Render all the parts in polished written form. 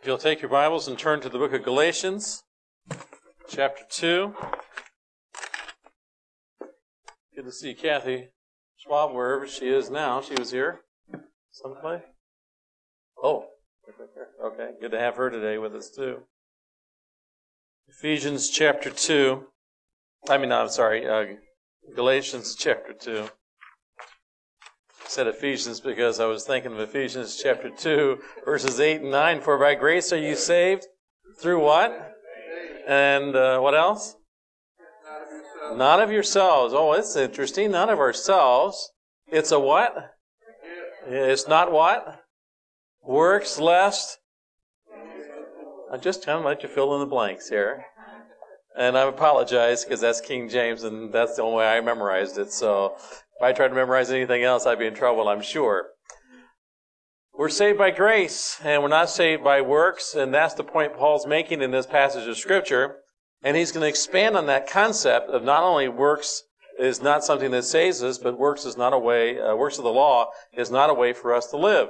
If you'll take your Bibles and turn to the book of Galatians, chapter 2. Good to see Kathy Schwab, wherever she is now. She was here someplace. Oh, okay. Good to have her today with us too. Ephesians chapter 2. Galatians chapter 2. I said Ephesians because I was thinking of Ephesians chapter 2, verses 8 and 9. For by grace are you saved through what? And what else? Not of yourselves. Oh, it's interesting. Not of ourselves. It's a what? It's not what? Works lest. I'm just trying to let you fill in the blanks here. And I apologize because that's King James and that's the only way I memorized it. So if I tried to memorize anything else, I'd be in trouble, I'm sure. We're saved by grace, and we're not saved by works, and that's the point Paul's making in this passage of Scripture. And he's going to expand on that concept of not only works is not something that saves us, but works is not a way, works of the law is not a way for us to live.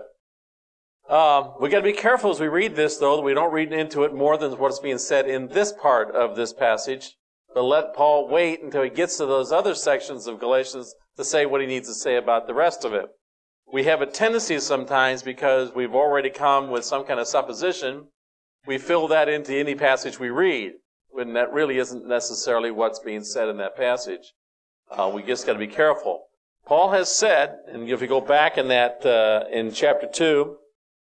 We've got to be careful as we read this, though, that we don't read into it more than what's being said in this part of this passage, but let Paul wait until he gets to those other sections of Galatians to say what he needs to say about the rest of it. We have a tendency sometimes, because we've already come with some kind of supposition, we fill that into any passage we read, when that really isn't necessarily what's being said in that passage. We just got to be careful. Paul has said, and if you go back in that in chapter 2,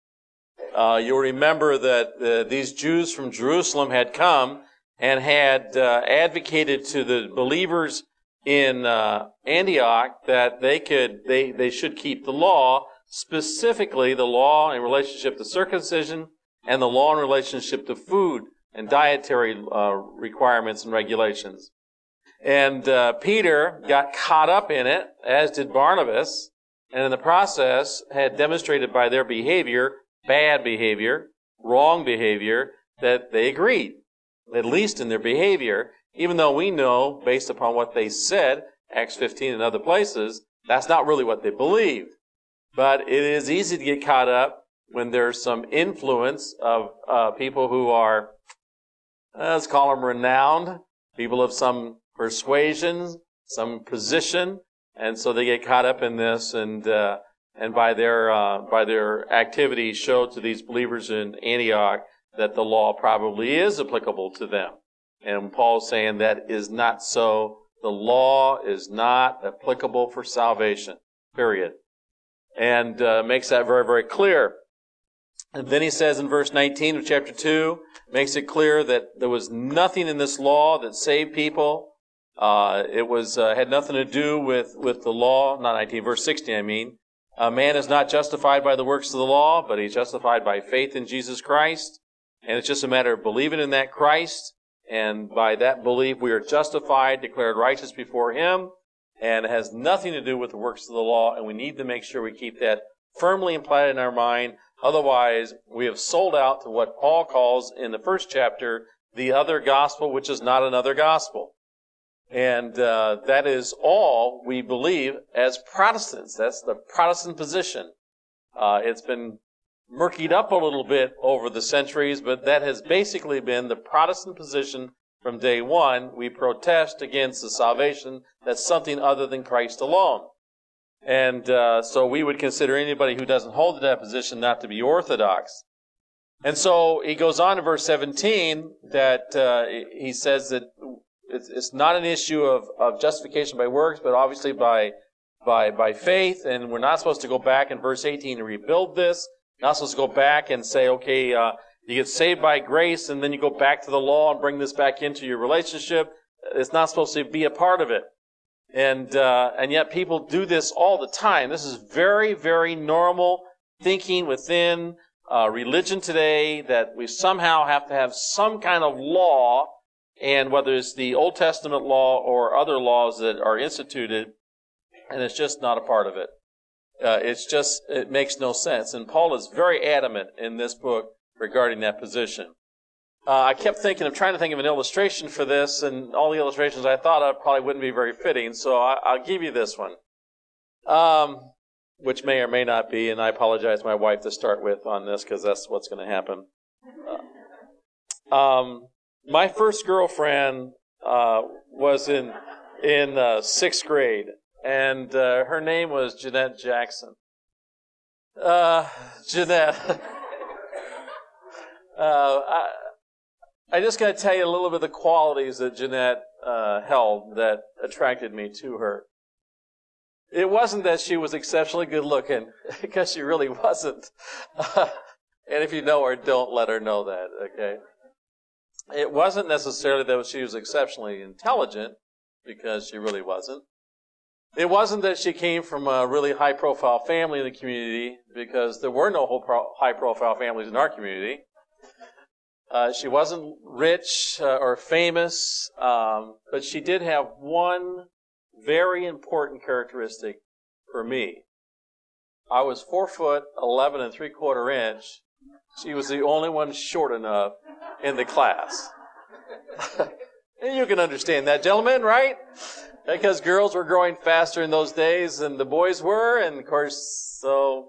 you'll remember that these Jews from Jerusalem had come and had advocated to the believers in Antioch that they should keep the law, specifically the law in relationship to circumcision and the law in relationship to food and dietary requirements and regulations. And Peter got caught up in it, as did Barnabas, and in the process had demonstrated by their behavior, bad behavior, wrong behavior, that they agreed, at least in their behavior, even though we know, based upon what they said, Acts 15 and other places, that's not really what they believed. But it is easy to get caught up when there's some influence of people who are, let's call them renowned, people of some persuasion, some position, and so they get caught up in this, and by their activities show to these believers in Antioch that the law probably is applicable to them. And Paul's saying that is not so. The law is not applicable for salvation, period. And makes that very, very clear. And then he says in verse 19 of chapter 2, makes it clear that there was nothing in this law that saved people. It was had nothing to do with the law, not 19, verse 16 I mean. A man is not justified by the works of the law, but he's justified by faith in Jesus Christ. And it's just a matter of believing in that Christ. And by that belief, we are justified, declared righteous before Him. And it has nothing to do with the works of the law. And we need to make sure we keep that firmly implanted in our mind. Otherwise, we have sold out to what Paul calls in the first chapter, the other gospel, which is not another gospel. And that is all we believe as Protestants. That's the Protestant position. It's been murkied up a little bit over the centuries, but that has basically been the Protestant position from day one. We protest against the salvation that's something other than Christ alone. And so we would consider anybody who doesn't hold to that position not to be orthodox. And so he goes on in verse 17 that he says that it's not an issue of justification by works, but obviously by faith. And we're not supposed to go back in verse 18 and rebuild this. Not supposed to go back and say, okay, you get saved by grace, and then you go back to the law and bring this back into your relationship. It's not supposed to be a part of it. And yet people do this all the time. This is very, very normal thinking within religion today, that we somehow have to have some kind of law, and whether it's the Old Testament law or other laws that are instituted, and it's just not a part of it. It makes no sense. And Paul is very adamant in this book regarding that position. I kept trying to think of an illustration for this, and all the illustrations I thought of probably wouldn't be very fitting, so I'll give you this one, which may or may not be, and I apologize to my wife to start with on this, because that's what's going to happen. My first girlfriend was in 6th grade, and her name was Jeanette Jackson. Jeanette. I just got to tell you a little bit of the qualities that Jeanette held that attracted me to her. It wasn't that she was exceptionally good looking, because she really wasn't. And if you know her, don't let her know that, okay? It wasn't necessarily that she was exceptionally intelligent, because she really wasn't. It wasn't that she came from a really high-profile family in the community, because there were no high-profile families in our community. She wasn't rich or famous, but she did have one very important characteristic for me. I was 4'11" 3/4 inch. She was the only one short enough in the class. And you can understand that, gentlemen, right? Because girls were growing faster in those days than the boys were, and of course, so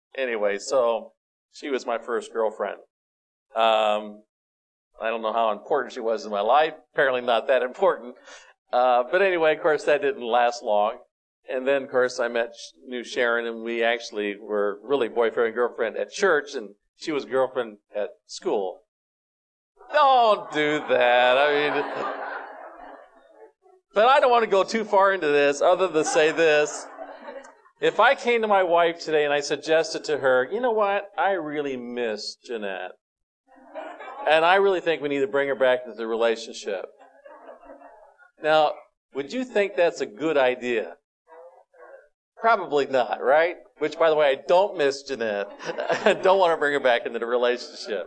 she was my first girlfriend. I don't know how important she was in my life. Apparently not that important. But anyway, of course, that didn't last long. And then, of course, I knew Sharon, and we actually were really boyfriend and girlfriend at church, and she was girlfriend at school. Don't do that. But I don't want to go too far into this other than say this. If I came to my wife today and I suggested to her, you know what, I really miss Jeanette. And I really think we need to bring her back into the relationship. Now, would you think that's a good idea? Probably not, right? Which, by the way, I don't miss Jeanette. I don't want to bring her back into the relationship.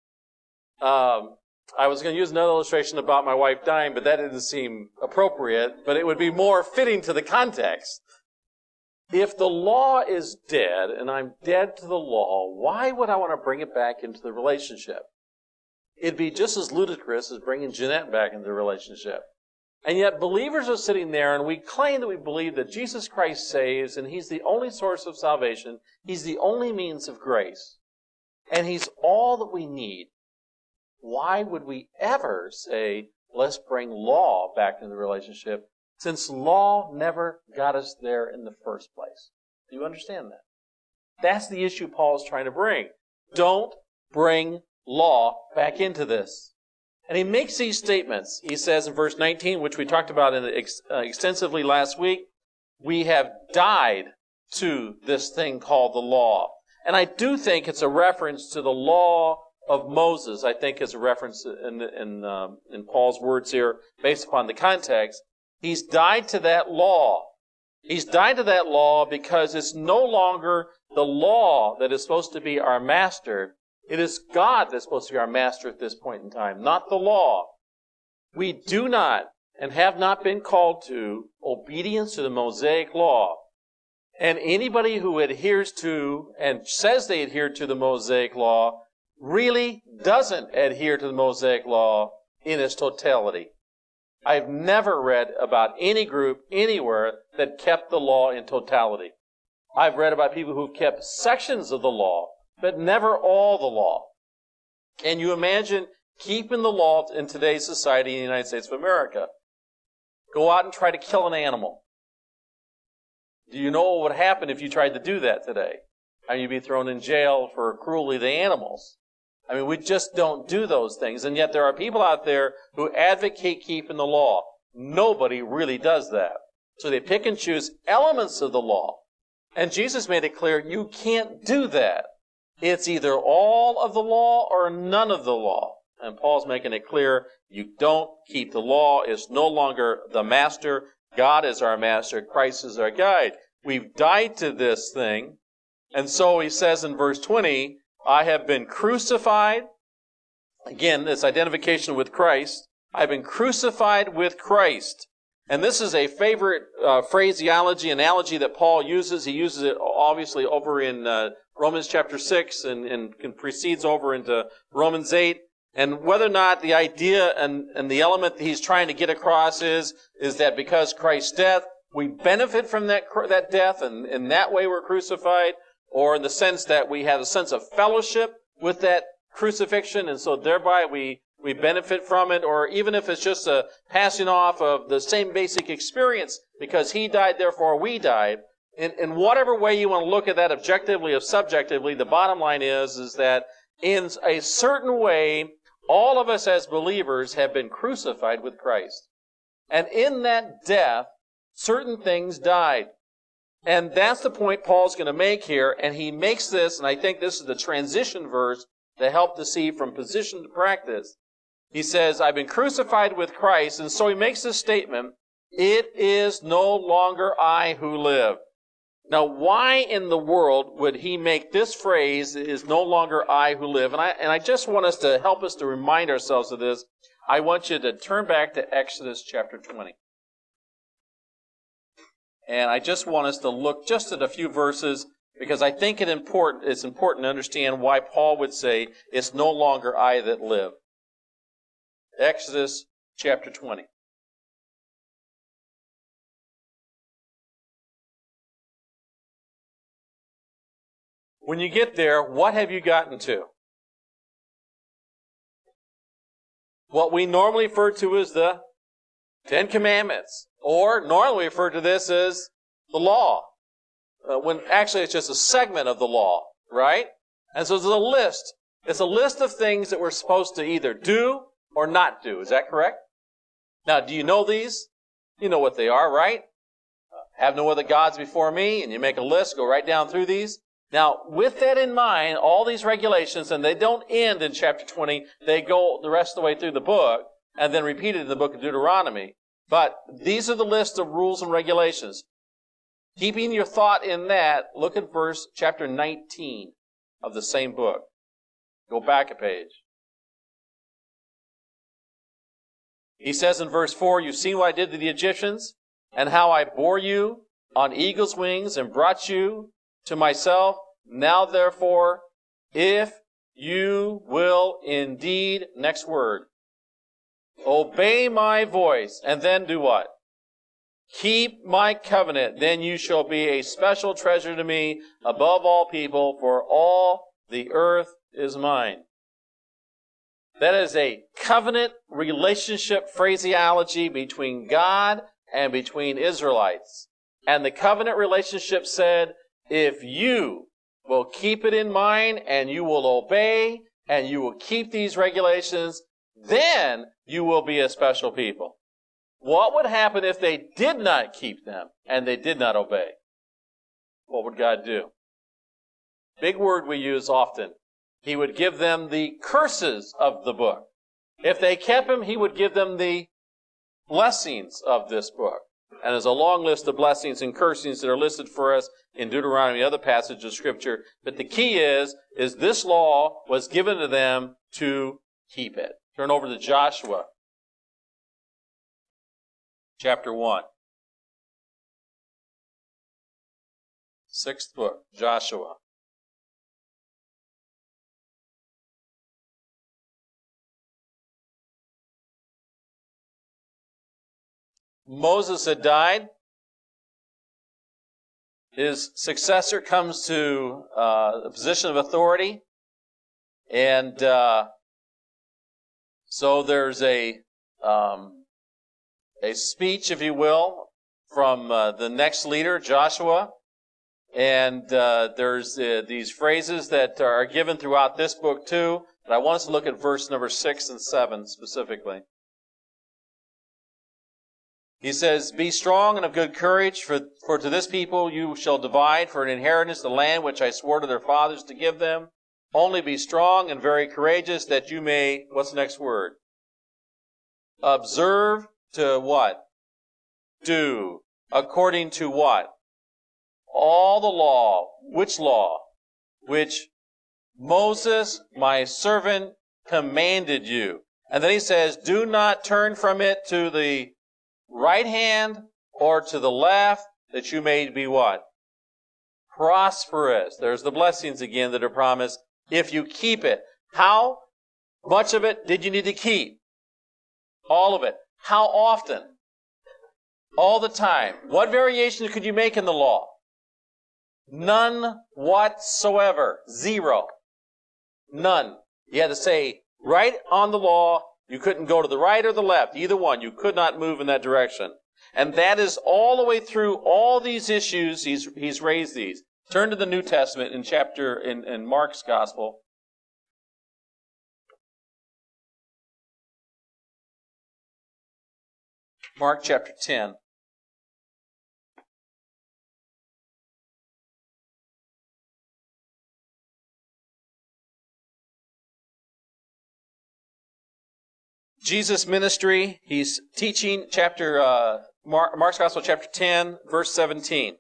I was going to use another illustration about my wife dying, but that didn't seem appropriate. But it would be more fitting to the context. If the law is dead, and I'm dead to the law, why would I want to bring it back into the relationship? It'd be just as ludicrous as bringing Jeanette back into the relationship. And yet believers are sitting there, and we claim that we believe that Jesus Christ saves, and He's the only source of salvation. He's the only means of grace. And He's all that we need. Why would we ever say, let's bring law back into the relationship, since law never got us there in the first place? Do you understand that? That's the issue Paul is trying to bring. Don't bring law back into this. And he makes these statements. He says in verse 19, which we talked about extensively last week, we have died to this thing called the law. And I do think it's a reference to the law of Moses. I think it's a reference in Paul's words here, based upon the context. He's died to that law. He's died to that law because it's no longer the law that is supposed to be our master. It is God that's supposed to be our master at this point in time, not the law. We do not and have not been called to obedience to the Mosaic law. And anybody who adheres to and says they adhere to the Mosaic law really doesn't adhere to the Mosaic law in its totality. I've never read about any group anywhere that kept the law in totality. I've read about people who've kept sections of the law, but never all the law. Can you imagine keeping the law in today's society in the United States of America? Go out and try to kill an animal. Do you know what would happen if you tried to do that today? I mean, you'd be thrown in jail for cruelty to animals. I mean, we just don't do those things. And yet there are people out there who advocate keeping the law. Nobody really does that. So they pick and choose elements of the law. And Jesus made it clear, you can't do that. It's either all of the law or none of the law. And Paul's making it clear, you don't keep the law. It's no longer the master. God is our master. Christ is our guide. We've died to this thing. And so he says in verse 20, I have been crucified. Again, this identification with Christ. I've been crucified with Christ. And this is a favorite phraseology, analogy that Paul uses. He uses it obviously over in Romans chapter 6 and proceeds over into Romans 8. And whether or not the idea and the element that he's trying to get across is that because Christ's death, we benefit from that death, and in that way we're crucified, or in the sense that we have a sense of fellowship with that crucifixion, and so thereby we benefit from it, or even if it's just a passing off of the same basic experience, because he died, therefore we died. In whatever way you want to look at that, objectively or subjectively, the bottom line is that in a certain way, all of us as believers have been crucified with Christ. And in that death, certain things died. And that's the point Paul's going to make here, and he makes this, and I think this is the transition verse to help to see from position to practice. He says, I've been crucified with Christ, and so he makes this statement, it is no longer I who live. Now, why in the world would he make this phrase, it is no longer I who live? And I just want us to help us to remind ourselves of this. I want you to turn back to Exodus chapter 20. And I just want us to look just at a few verses, because I think it's important to understand why Paul would say, it's no longer I that live. Exodus chapter 20. When you get there, what have you gotten to? What we normally refer to as the Ten Commandments, or normally refer to this as the law, when actually it's just a segment of the law, right? And so there's a list. It's a list of things that we're supposed to either do or not do. Is that correct? Now, do you know these? You know what they are, right? Have no other gods before me, and you make a list, go right down through these. Now, with that in mind, all these regulations, and they don't end in chapter 20, they go the rest of the way through the book, and then repeated in the book of Deuteronomy. But these are the list of rules and regulations. Keeping your thought in that, look at chapter 19 of the same book. Go back a page. He says in verse 4, you've seen what I did to the Egyptians, and how I bore you on eagle's wings and brought you to myself. Now therefore, if you will indeed, next word, obey my voice, and then do what? Keep my covenant, then you shall be a special treasure to me above all people, for all the earth is mine. That is a covenant relationship phraseology between God and between Israelites. And the covenant relationship said, if you will keep it in mind and you will obey and you will keep these regulations, then you will be a special people. What would happen if they did not keep them and they did not obey? What would God do? Big word we use often. He would give them the curses of the book. If they kept them, he would give them the blessings of this book. And there's a long list of blessings and cursings that are listed for us in Deuteronomy and other passages of Scripture. But the key is this law was given to them to keep it. Turn over to Joshua, chapter 1. 6th book, Joshua. Moses had died. His successor comes to a position of authority. And so there's a speech, if you will, from the next leader, Joshua. And there's these phrases that are given throughout this book too. But I want us to look at verse number 6 and 7 specifically. He says, be strong and of good courage, for to this people you shall divide for an inheritance the land which I swore to their fathers to give them. Only be strong and very courageous, that you may, what's the next word? Observe to what? Do. According to what? All the law. Which law? Which Moses, my servant, commanded you. And then he says, do not turn from it to the right hand or to the left, that you may be what? Prosperous. There's the blessings again that are promised if you keep it. How much of it did you need to keep? All of it. How often? All the time. What variations could you make in the law? None whatsoever. Zero. None. You had to say right on the law. You couldn't go to the right or the left, either one. You could not move in that direction. And that is all the way through all these issues. He's raised these. Turn to the New Testament in Mark's Gospel. Mark chapter 10. Jesus' ministry, he's teaching Mark's Gospel chapter 10, verse 17.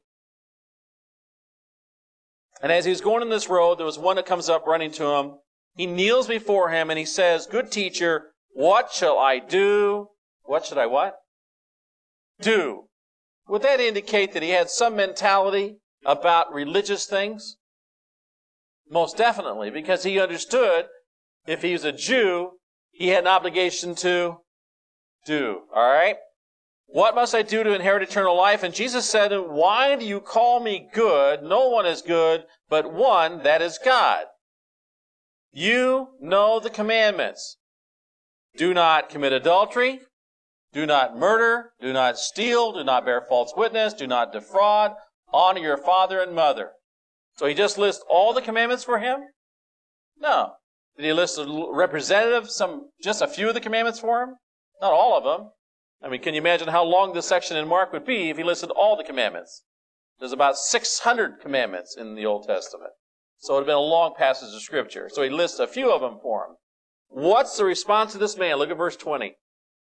And as he was going on this road, there was one that comes up running to him. He kneels before him and he says, "Good teacher, what shall I do?" What should I what? Do. Would that indicate that he had some mentality about religious things? Most definitely, because he understood if he was a Jew, he had an obligation to do. All right? What must I do to inherit eternal life? And Jesus said, "Why do you call me good? No one is good but one, that is God. You know the commandments. Do not commit adultery. Do not murder. Do not steal. Do not bear false witness. Do not defraud. Honor your father and mother." So he just lists all the commandments for him? No. Did he list a representative, just a few of the commandments for him? Not all of them. I mean, can you imagine how long this section in Mark would be if he listed all the commandments? There's about 600 commandments in the Old Testament. So it would have been a long passage of Scripture. So he lists a few of them for him. What's the response of this man? Look at verse 20.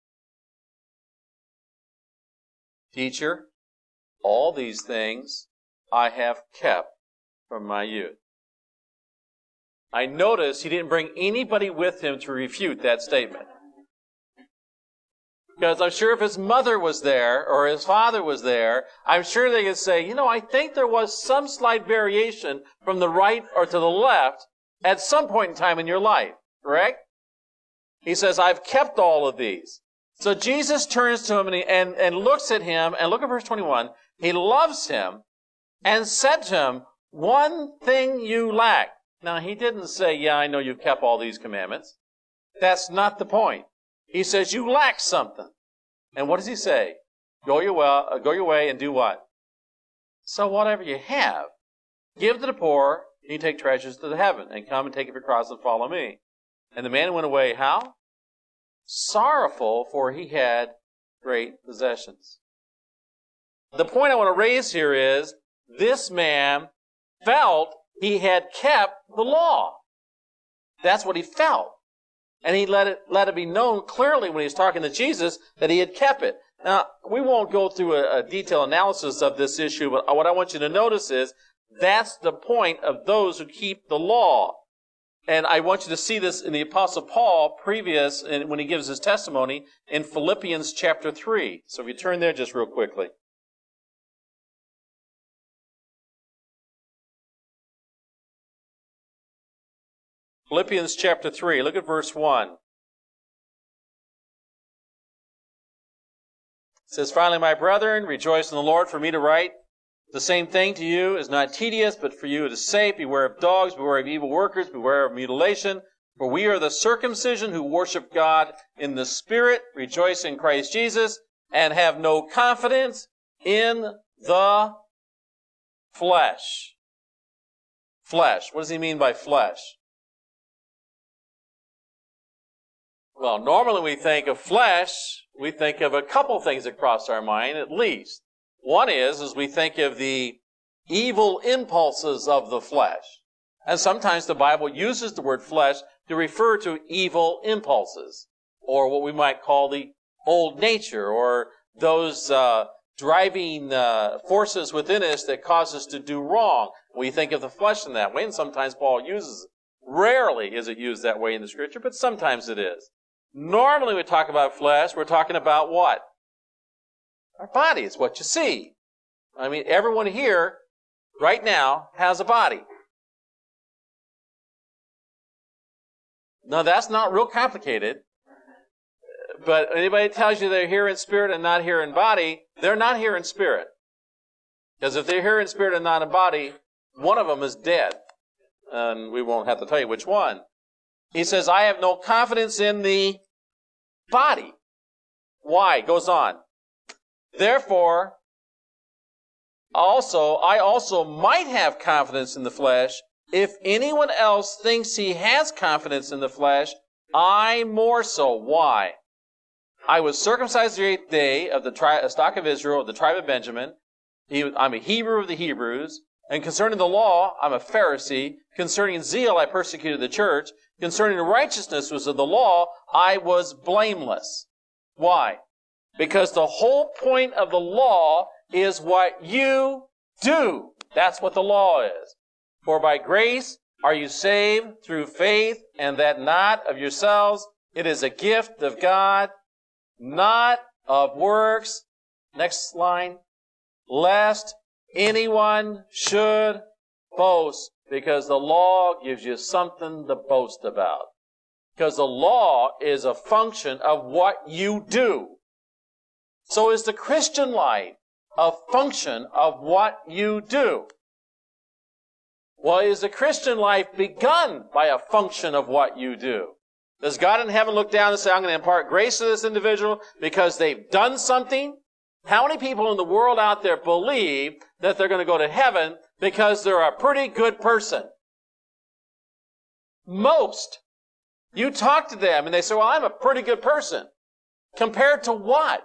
"Teacher, all these things I have kept from my youth." I notice he didn't bring anybody with him to refute that statement. Because I'm sure if his mother was there or his father was there, I'm sure they could say, I think there was some slight variation from the right or to the left at some point in time in your life. Correct? He says, "I've kept all of these." So Jesus turns to him and looks at him, and look at verse 21. He loves him and said to him, "One thing you lack." Now, he didn't say, "Yeah, I know you've kept all these commandments." That's not the point. He says, "You lack something." And what does he say? Go your way and do what? "So whatever you have, give to the poor, and you take treasures to the heaven, and come and take up your cross and follow me." And the man went away, how? Sorrowful, for he had great possessions. The point I want to raise here is, this man felt he had kept the law. That's what he felt. And he let it be known clearly when he was talking to Jesus that he had kept it. Now, we won't go through a detailed analysis of this issue, but what I want you to notice is that's the point of those who keep the law. And I want you to see this in the Apostle Paul when he gives his testimony in Philippians chapter 3. So if you turn there just real quickly. Philippians chapter 3, look at verse 1. It says, "Finally, my brethren, rejoice in the Lord. For me to write the same thing to you is not tedious, but for you it is safe. Beware of dogs, beware of evil workers, beware of mutilation. For we are the circumcision who worship God in the Spirit, rejoice in Christ Jesus, and have no confidence in the flesh." Flesh. What does he mean by flesh? Well, normally we think of flesh, we think of a couple things that cross our mind, at least. One is we think of the evil impulses of the flesh. And sometimes the Bible uses the word flesh to refer to evil impulses, or what we might call the old nature, or those driving forces within us that cause us to do wrong. We think of the flesh in that way, and sometimes Paul uses it. Rarely is it used that way in the Scripture, but sometimes it is. Normally we talk about flesh, we're talking about what? Our body is what you see. I mean, everyone here right now has a body. Now, that's not real complicated. But anybody tells you they're here in spirit and not here in body, they're not here in spirit. Because if they're here in spirit and not in body, one of them is dead. And we won't have to tell you which one. He says, I have no confidence in the body. Why? Goes on. Therefore, I also might have confidence in the flesh. If anyone else thinks he has confidence in the flesh, I more so. Why? I was circumcised the 8th day of the stock of Israel, of the tribe of Benjamin. I'm a Hebrew of the Hebrews. And concerning the law, I'm a Pharisee. Concerning zeal, I persecuted the church. Concerning righteousness was of the law, I was blameless. Why? Because the whole point of the law is what you do. That's what the law is. For by grace are you saved through faith, and that not of yourselves. It is a gift of God, not of works. Next line. Lest anyone should boast, because the law gives you something to boast about. Because the law is a function of what you do. So is the Christian life a function of what you do? Well, is the Christian life begun by a function of what you do? Does God in heaven look down and say, I'm going to impart grace to this individual because they've done something? How many people in the world out there believe that they're going to go to heaven because they're a pretty good person? Most. You talk to them and they say, well, I'm a pretty good person. Compared to what?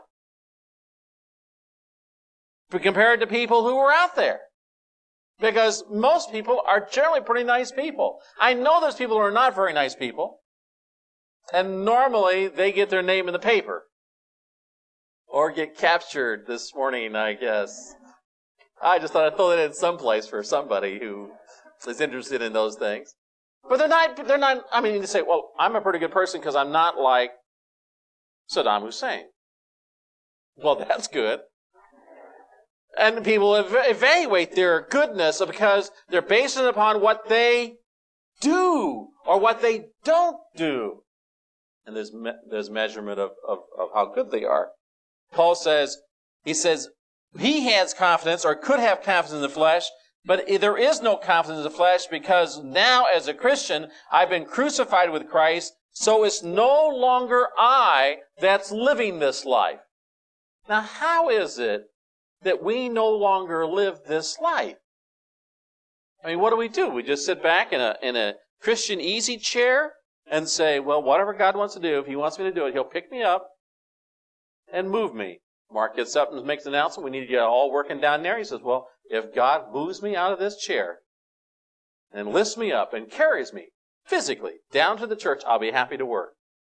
Compared to people who are out there. Because most people are generally pretty nice people. I know there's people who are not very nice people. And normally they get their name in the paper. Or get captured this morning, I guess. I just thought I'd throw that in someplace for somebody who is interested in those things. But they're not, I mean, you say, well, I'm a pretty good person because I'm not like Saddam Hussein. Well, that's good. And people evaluate their goodness because they're based it upon what they do or what they don't do. And there's measurement of how good they are. Paul says, he has confidence or could have confidence in the flesh, but there is no confidence in the flesh because now as a Christian, I've been crucified with Christ, so it's no longer I that's living this life. Now, how is it that we no longer live this life? I mean, what do? We just sit back in a Christian easy chair and say, well, whatever God wants to do, if He wants me to do it, He'll pick me up and move me. Mark gets up and makes an announcement. We need to get all working down there. He says, well, if God moves me out of this chair and lifts me up and carries me physically down to the church, I'll be happy to work.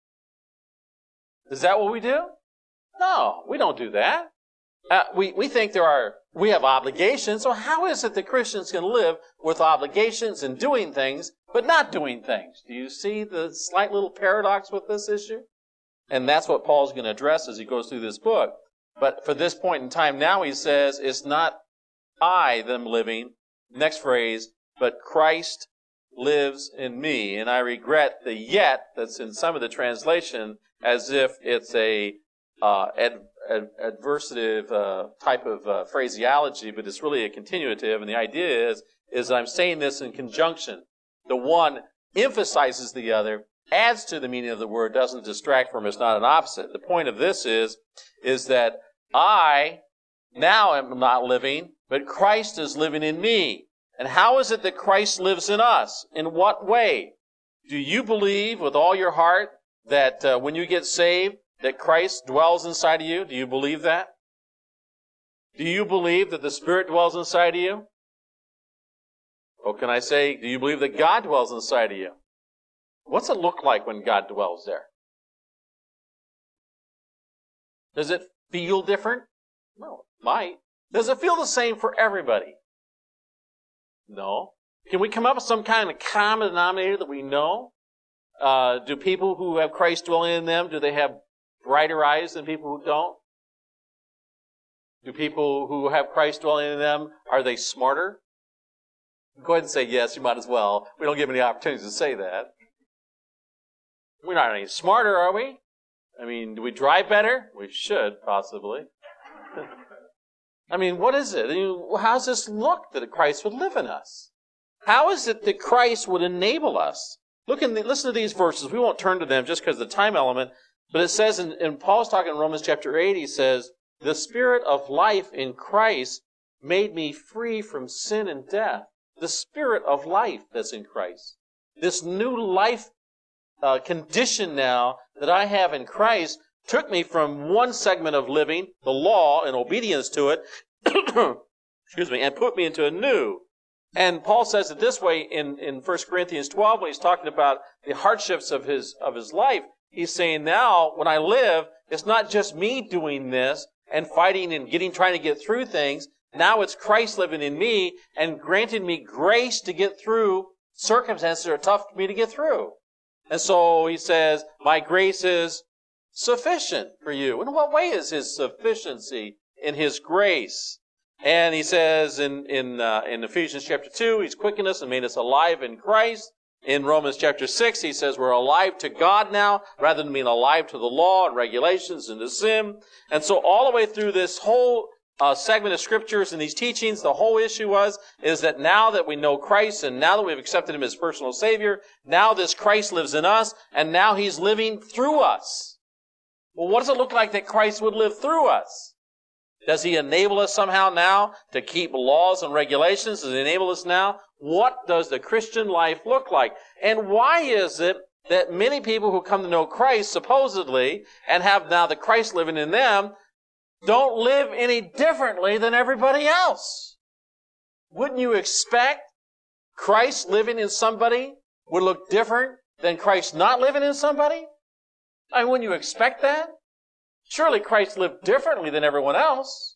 Is that what we do? No, we don't do that. We think we have obligations. So how is it that Christians can live with obligations and doing things, but not doing things? Do you see the slight little paradox with this issue? And that's what Paul's going to address as he goes through this book. But for this point in time now, he says, it's not I them living, next phrase, but Christ lives in me. And I regret the yet that's in some of the translation as if it's a adversative type of phraseology, but it's really a continuative. And the idea is I'm saying this in conjunction. The one emphasizes the other, adds to the meaning of the word, doesn't distract from it. It's not an opposite. The point of this is that I now am not living, but Christ is living in me. And how is it that Christ lives in us? In what way? Do you believe with all your heart that when you get saved, that Christ dwells inside of you? Do you believe that? Do you believe that the Spirit dwells inside of you? Or can I say, do you believe that God dwells inside of you? What's it look like when God dwells there? Does it feel different? Well, it might. Does it feel the same for everybody? No. Can we come up with some kind of common denominator that we know? Do people who have Christ dwelling in them, do they have brighter eyes than people who don't? Do people who have Christ dwelling in them, are they smarter? Go ahead and say yes, you might as well. We don't give any opportunities to say that. We're not any smarter, are we? I mean, do we drive better? We should, possibly. I mean, what is it? How does this look that Christ would live in us? How is it that Christ would enable us Listen to these verses. We won't turn to them just because of the time element. But it says, and Paul's talking in Romans chapter 8, he says, the Spirit of life in Christ made me free from sin and death. The Spirit of life that's in Christ. This new life condition now that I have in Christ took me from one segment of living, the law and obedience to it, excuse me, and put me into a new. And Paul says it this way in 1 Corinthians 12 when he's talking about the hardships of his life. He's saying now when I live, it's not just me doing this and fighting and trying to get through things. Now it's Christ living in me and granting me grace to get through circumstances that are tough for me to get through. And so he says, my grace is sufficient for you. In what way is his sufficiency in his grace? And he says in Ephesians chapter 2, he's quickened us and made us alive in Christ. In Romans chapter 6, he says we're alive to God now, rather than being alive to the law and regulations and to sin. And so all the way through this whole segment of scriptures and these teachings, the whole issue is that now that we know Christ and now that we've accepted him as personal Savior, now this Christ lives in us and now he's living through us. Well, what does it look like that Christ would live through us? Does he enable us somehow now to keep laws and regulations? Does he enable us now? What does the Christian life look like? And why is it that many people who come to know Christ, supposedly, and have now the Christ living in them, don't live any differently than everybody else? Wouldn't you expect Christ living in somebody would look different than Christ not living in somebody? I mean, wouldn't you expect that? Surely Christ lived differently than everyone else.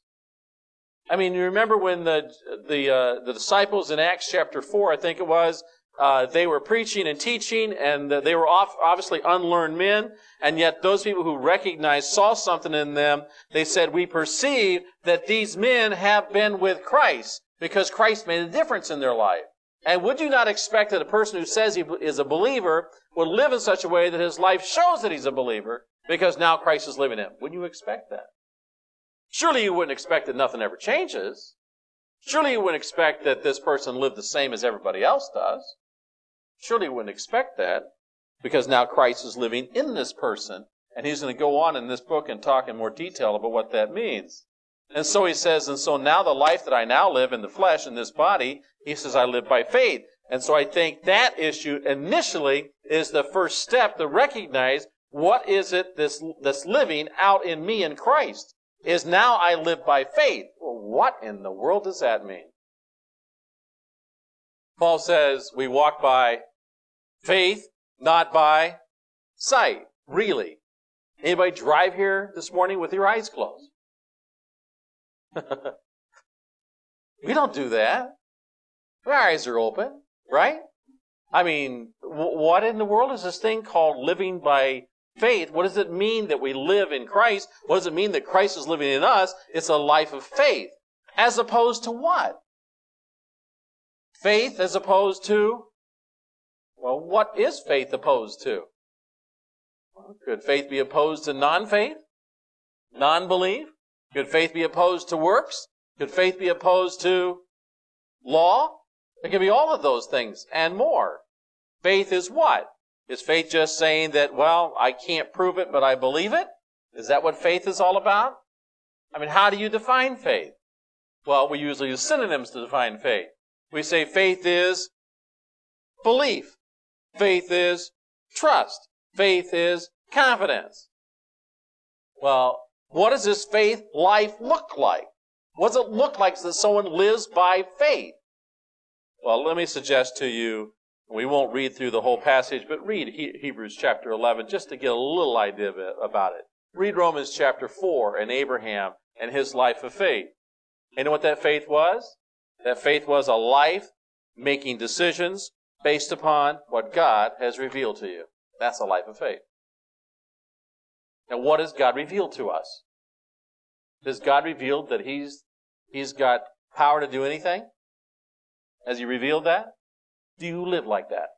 I mean, you remember when the disciples in Acts chapter 4, I think it was, they were preaching and teaching, and they were obviously unlearned men, and yet those people who recognized, saw something in them, they said, we perceive that these men have been with Christ, because Christ made a difference in their life. And would you not expect that a person who says he is a believer would live in such a way that his life shows that he's a believer, because now Christ is living in him? Wouldn't you expect that? Surely you wouldn't expect that nothing ever changes. Surely you wouldn't expect that this person lived the same as everybody else does. Surely you wouldn't expect that, because now Christ is living in this person, and he's going to go on in this book and talk in more detail about what that means. And so he says, and so now the life that I now live in the flesh, in this body, he says I live by faith. And so I think that issue initially is the first step to recognize what is it that's living out in me in Christ. Is now I live by faith. Well, what in the world does that mean? Paul says we walk by faith, not by sight. Really? Anybody drive here this morning with your eyes closed? We don't do that. Our eyes are open, right? I mean, what in the world is this thing called living by faith? What does it mean that we live in Christ? What does it mean that Christ is living in us? It's a life of faith. As opposed to what? Faith as opposed to? Well, what is faith opposed to? Could faith be opposed to non-faith? Non-belief? Could faith be opposed to works? Could faith be opposed to law? It can be all of those things and more. Faith is what? Is faith just saying that, well, I can't prove it, but I believe it? Is that what faith is all about? I mean, how do you define faith? Well, we usually use synonyms to define faith. We say faith is belief. Faith is trust. Faith is confidence. Well, what does this faith life look like? What does it look like that someone lives by faith? Well, let me suggest to you, we won't read through the whole passage, but read Hebrews chapter 11 just to get a little idea about it. Read Romans chapter 4 and Abraham and his life of faith. You know what that faith was? That faith was a life making decisions based upon what God has revealed to you. That's a life of faith. Now, what has God revealed to us? Has God revealed that He's got power to do anything? Has He revealed that? Do you live like that?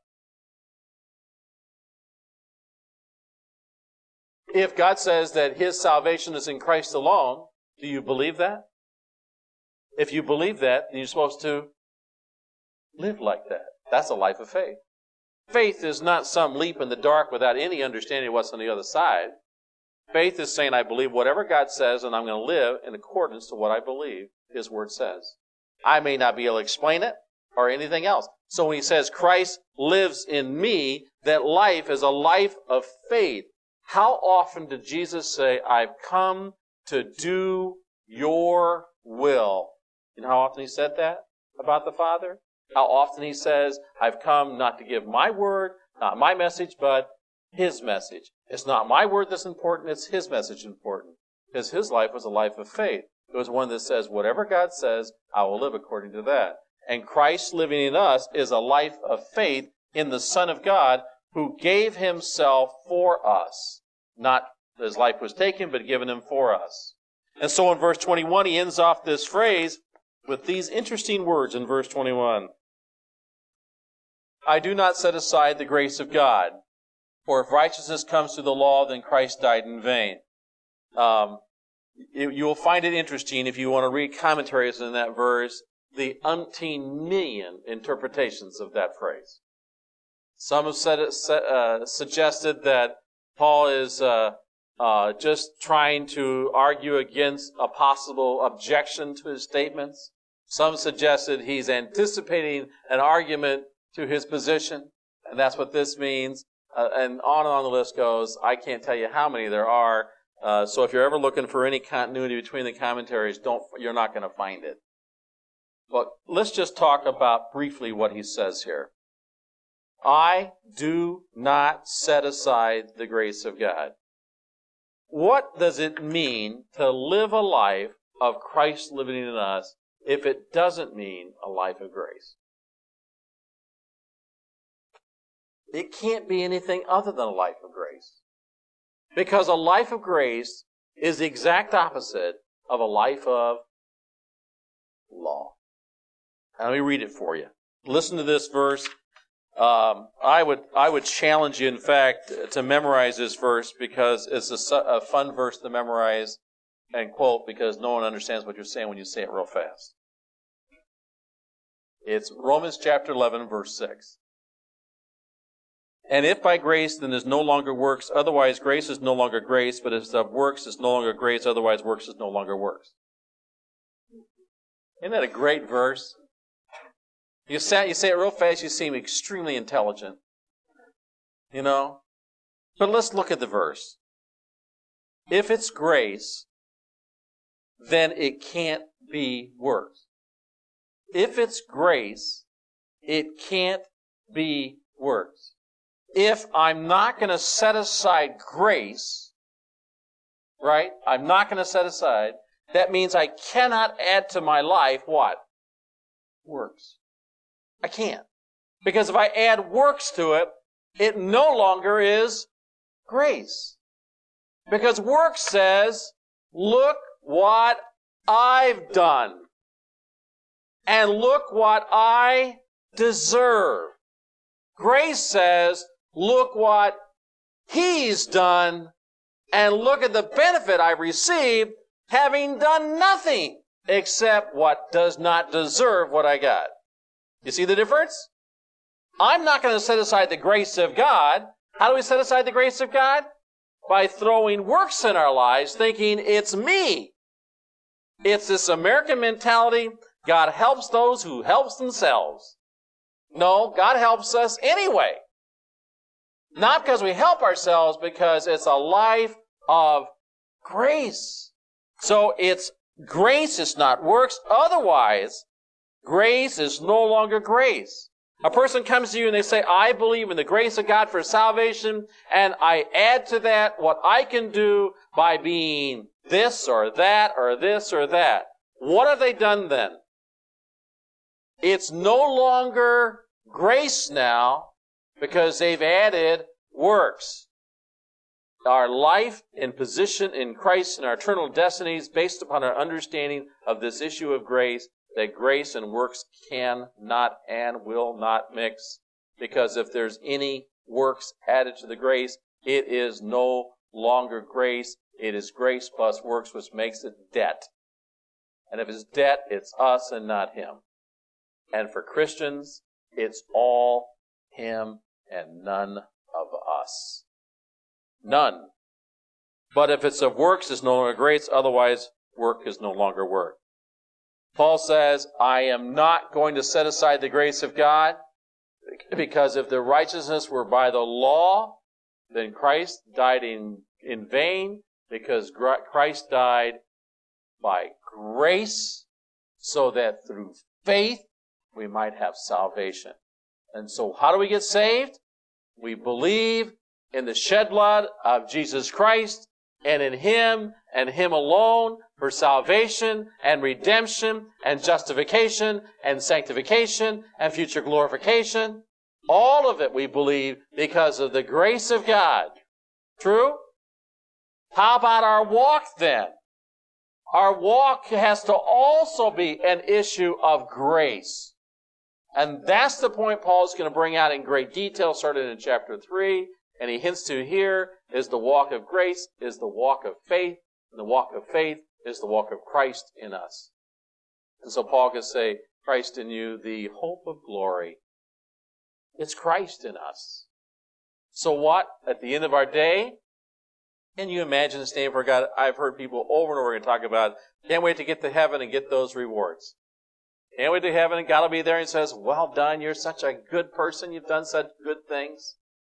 If God says that His salvation is in Christ alone, do you believe that? If you believe that, then you're supposed to live like that. That's a life of faith. Faith is not some leap in the dark without any understanding of what's on the other side. Faith is saying, I believe whatever God says, and I'm going to live in accordance to what I believe His Word says. I may not be able to explain it or anything else. So when He says Christ lives in me, that life is a life of faith. How often did Jesus say, I've come to do your will? You know how often He said that about the Father? How often He says, I've come not to give my word, not my message, but His message. It's not my word that's important, it's His message important. Because His life was a life of faith. It was one that says, whatever God says, I will live according to that. And Christ living in us is a life of faith in the Son of God who gave Himself for us. Not His life was taken, but given Him for us. And so in verse 21, he ends off this phrase with these interesting words in verse 21. I do not set aside the grace of God, for if righteousness comes through the law, then Christ died in vain. You will find it interesting if you want to read commentaries in that verse, the umpteen million interpretations of that phrase. Some have suggested that Paul is just trying to argue against a possible objection to his statements. Some suggested he's anticipating an argument to his position, and that's what this means. And on the list goes. I can't tell you how many there are. So if you're ever looking for any continuity between the commentaries, you're not going to find it. But let's just talk about briefly what he says here. I do not set aside the grace of God. What does it mean to live a life of Christ living in us if it doesn't mean a life of grace? It can't be anything other than a life of grace. Because a life of grace is the exact opposite of a life of law. Now, let me read it for you. Listen to this verse. I would challenge you, in fact, to memorize this verse because it's a fun verse to memorize and quote because no one understands what you're saying when you say it real fast. It's Romans chapter 11, verse 6. And if by grace, then there's no longer works, otherwise grace is no longer grace, but if of works is no longer grace, otherwise works is no longer works. Isn't that a great verse? You say it real fast, you seem extremely intelligent. You know? But let's look at the verse. If it's grace, then it can't be works. If it's grace, it can't be works. If I'm not going to set aside grace, right? I'm not going to set aside. That means I cannot add to my life what? Works. I can't. Because if I add works to it, it no longer is grace. Because works says, look what I've done. And look what I deserve. Grace says, look what He's done, and look at the benefit I received, having done nothing except what does not deserve what I got. You see the difference? I'm not going to set aside the grace of God. How do we set aside the grace of God? By throwing works in our lives, thinking it's me. It's this American mentality, God helps those who help themselves. No, God helps us anyway. Not because we help ourselves, because it's a life of grace. So it's grace, it's not works. Otherwise, grace is no longer grace. A person comes to you and they say, I believe in the grace of God for salvation, and I add to that what I can do by being this or that or this or that. What have they done then? It's no longer grace now because they've added works. Our life and position in Christ and our eternal destinies based upon our understanding of this issue of grace, that grace and works cannot and will not mix. Because if there's any works added to the grace, it is no longer grace. It is grace plus works, which makes it debt. And if it's debt, it's us and not Him. And for Christians, it's all Him and none of us. None. But if it's of works, it's no longer grace. Otherwise, work is no longer work. Paul says, I am not going to set aside the grace of God, because if the righteousness were by the law, then Christ died in vain, because Christ died by grace, so that through faith we might have salvation. And so how do we get saved? We believe in the shed blood of Jesus Christ, and in Him and Him alone for salvation and redemption and justification and sanctification and future glorification. All of it we believe because of the grace of God. True? How about our walk then? Our walk has to also be an issue of grace. And that's the point Paul's going to bring out in great detail, starting in chapter 3. And he hints to here is the walk of grace, is the walk of faith. And the walk of faith is the walk of Christ in us. And so Paul can say, Christ in you, the hope of glory. It's Christ in us. So what? At the end of our day, can you imagine standing for God? I've heard people over and over again talk about, can't wait to get to heaven and get those rewards. Can't wait to heaven and God will be there and says, well done, you're such a good person, you've done such good things.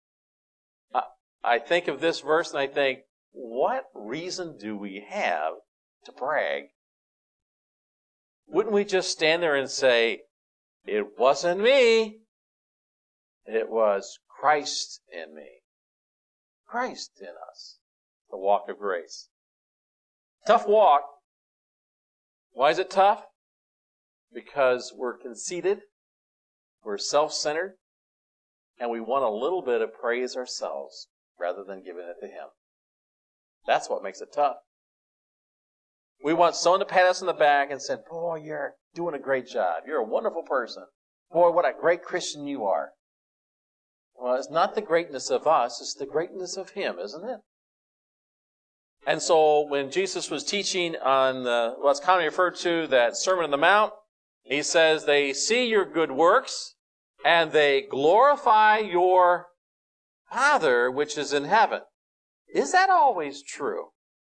I think of this verse and I think, what reason do we have to brag? Wouldn't we just stand there and say, it wasn't me, it was Christ in me. Christ in us. The walk of grace. Tough walk. Why is it tough? Because we're conceited, we're self-centered, and we want a little bit of praise ourselves rather than giving it to Him. That's what makes it tough. We want someone to pat us on the back and say, boy, you're doing a great job. You're a wonderful person. Boy, what a great Christian you are. Well, it's not the greatness of us, it's the greatness of Him, isn't it? And so when Jesus was teaching on what's commonly referred to that Sermon on the Mount, He says, they see your good works and they glorify your Father which is in heaven. Is that always true?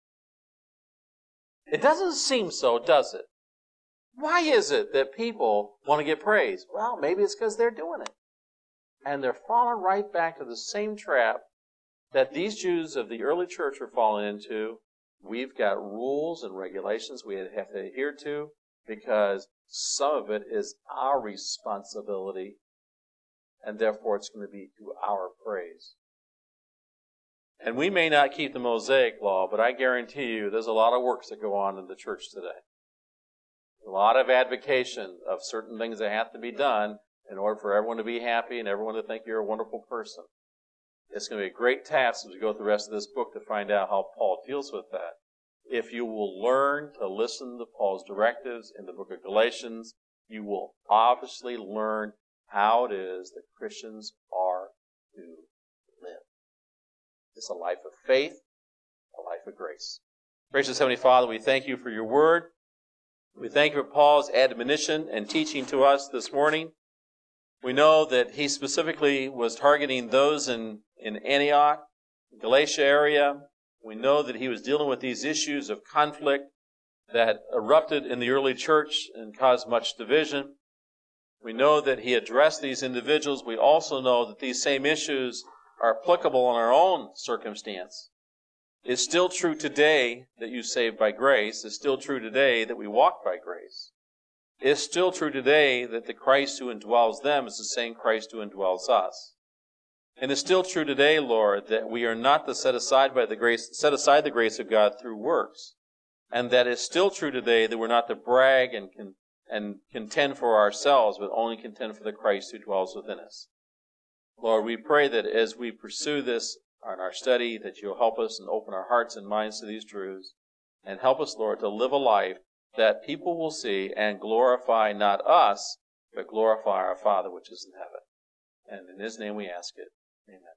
It doesn't seem so, does it? Why is it that people want to get praise? Well, maybe it's because they're doing it. And they're falling right back to the same trap that these Jews of the early church were falling into. We've got rules and regulations we have to adhere to because some of it is our responsibility, and therefore it's going to be to our praise. And we may not keep the Mosaic law, but I guarantee you there's a lot of works that go on in the church today. A lot of advocation of certain things that have to be done in order for everyone to be happy and everyone to think you're a wonderful person. It's going to be a great task as we go through the rest of this book to find out how Paul deals with that. If you will learn to listen to Paul's directives in the book of Galatians, you will obviously learn how it is that Christians are to live. It's a life of faith, a life of grace. Gracious Heavenly Father, we thank you for your word. We thank you for Paul's admonition and teaching to us this morning. We know that he specifically was targeting those in Antioch, Galatia area. We know that he was dealing with these issues of conflict that erupted in the early church and caused much division. We know that he addressed these individuals. We also know that these same issues are applicable in our own circumstance. It's still true today that you saved by grace. It's still true today that we walk by grace. It's still true today that the Christ who indwells them is the same Christ who indwells us. And it's still true today, Lord, that we are not to set aside the grace of God through works. And that it's still true today that we're not to brag and contend for ourselves, but only contend for the Christ who dwells within us. Lord, we pray that as we pursue this in our study, that you'll help us and open our hearts and minds to these truths. And help us, Lord, to live a life that people will see and glorify not us, but glorify our Father which is in heaven. And in His name we ask it. Amen.